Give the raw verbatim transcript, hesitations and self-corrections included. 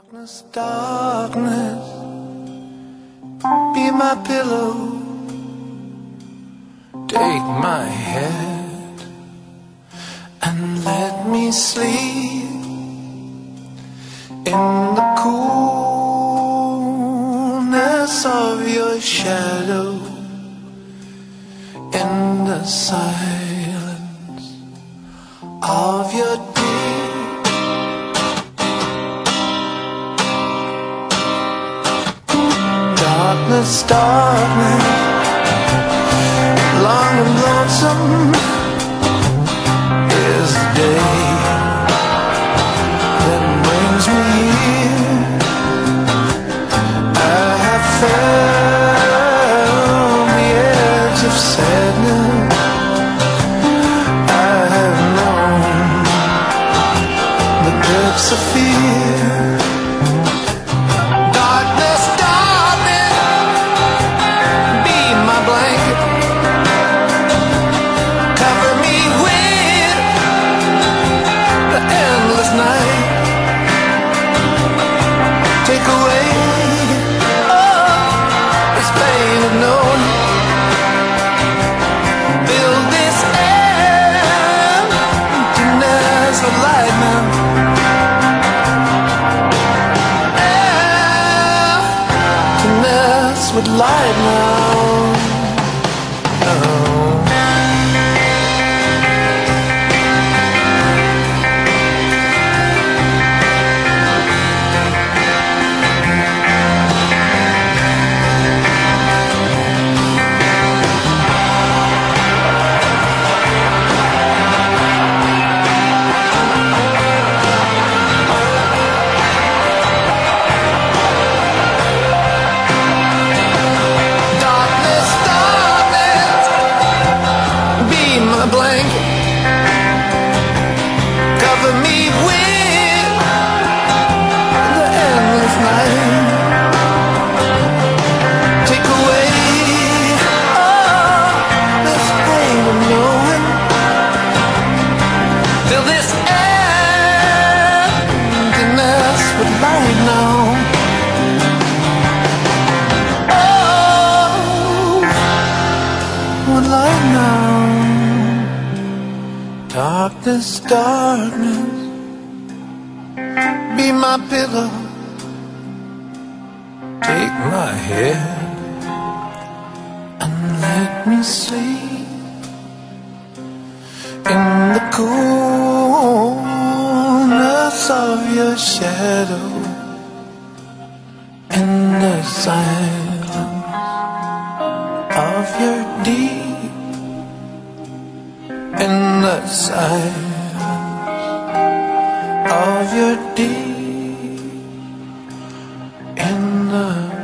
Darkness, darkness, be my pillow. Take my head and let me sleep in the coolness of your shadow, in the silence of your deep. Darkness, darkness, long and lonesome is the day that brings me here. I have found the edge of sadness. I have known the depths of fear. With light now, oh. Darkness, darkness, be my pillow. Take my head and let me sleep in the coolness of your shadow, in the silence of your deep. In the silence of your deep, in the